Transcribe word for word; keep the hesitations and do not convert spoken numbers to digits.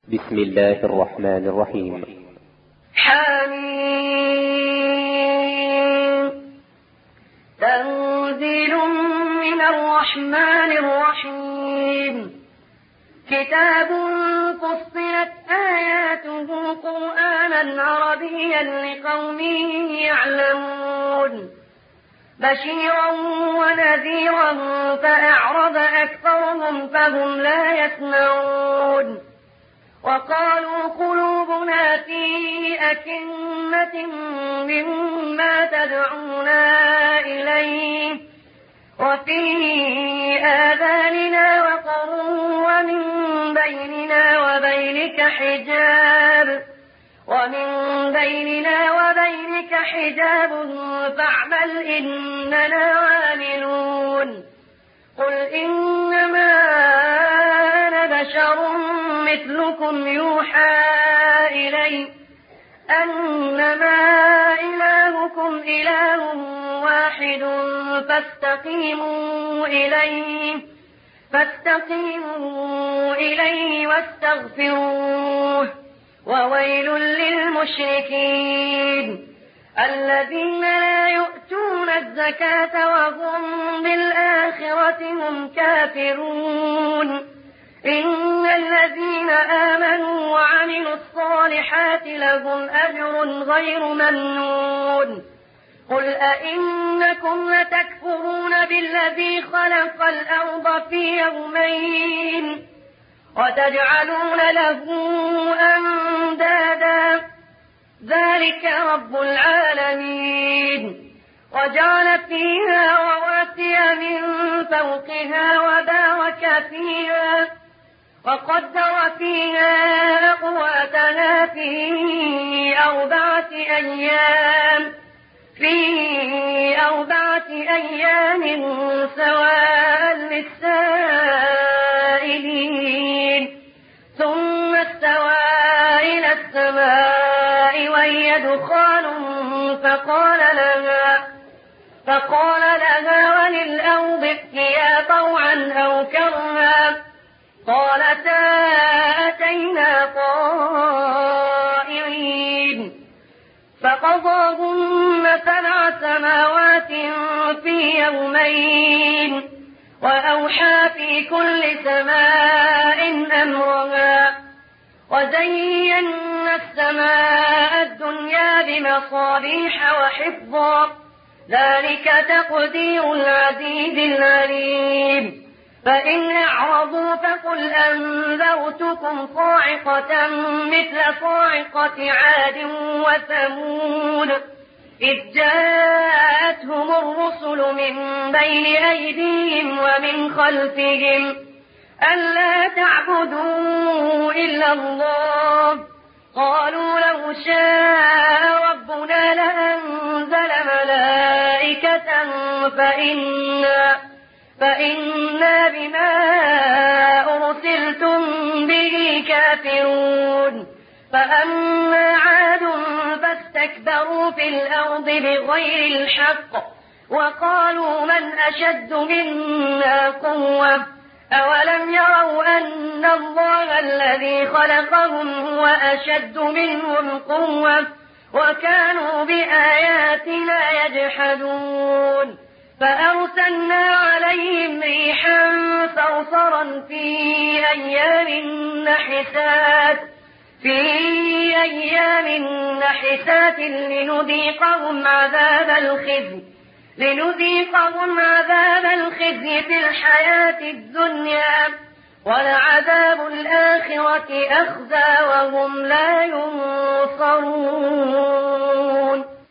بسم الله الرحمن الرحيم. حميم. تنزيل من الرحمن الرحيم. كتاب فصلت آياته قرآنا عربيا لقوم يعلمون بشيرا ونذيرا فأعرض أكثرهم فهم لا يسمعون وقالوا قلوبنا في أكنة مما تدعونا إليه وفي آذاننا وقر ومن بيننا وبينك حجاب ومن بيننا وبينك حجاب فاعمل إننا عاملون. قل إنما أنا بشر مثلكم يوحى إلي أنما إلهكم إله واحد فاستقيموا إليه فاستقيموا إليه واستغفروه وويل للمشركين الذين لا يؤتون الزكاة وهم بالآخرة هم كافرون. إن الذين آمنوا وعملوا الصالحات لهم أجر غير ممنون. قل أئنكم لتكفرون بالذي خلق الأرض في يومين وتجعلون له أندادا ذلك رب العالمين. وجعل فيها رواسي من فوقها وبارك فيها وقدر فيها أقواتها في أربعة أيام في أربعة أيام سواء للسائلين. ثم استوى إلى السماء وهي دخان فقال لها فقال لها وللأرض ائتيا طوعا أو كرها قالتا أتينا طائعين. فقضاهن سبع سماوات في يومين وأوحى في كل سماء أمرها وزينا السماء الدنيا بمصابيح وحفظا ذلك تقدير العزيز العليم. فإن أعرضوا فقل أنذرتكم صاعقة مثل صاعقة عاد وثمود إذ جاءتهم الرسل من بين أيديهم ومن خلفهم ألا تعبدوا إلا الله قالوا لو شاء ربنا لأنزل ملائكة فإنا, فإنا بما أرسلتم به كافرون. فأما عاد فاستكبروا في الأرض بغير الحق وقالوا من أشد منا قوة أولم يروا أن الله الذي خلقهم هو أشد منهم قوة وكانوا بآياتنا يجحدون. فأرسلنا عليهم ريحا صرصرا في أيام نحسات في أيام نحسات لنذيقهم عذاب الخزي لنذيقهم عذاب الخزي في الحياة الدنيا ولعذاب الآخرة أخزى وهم لا ينصرون.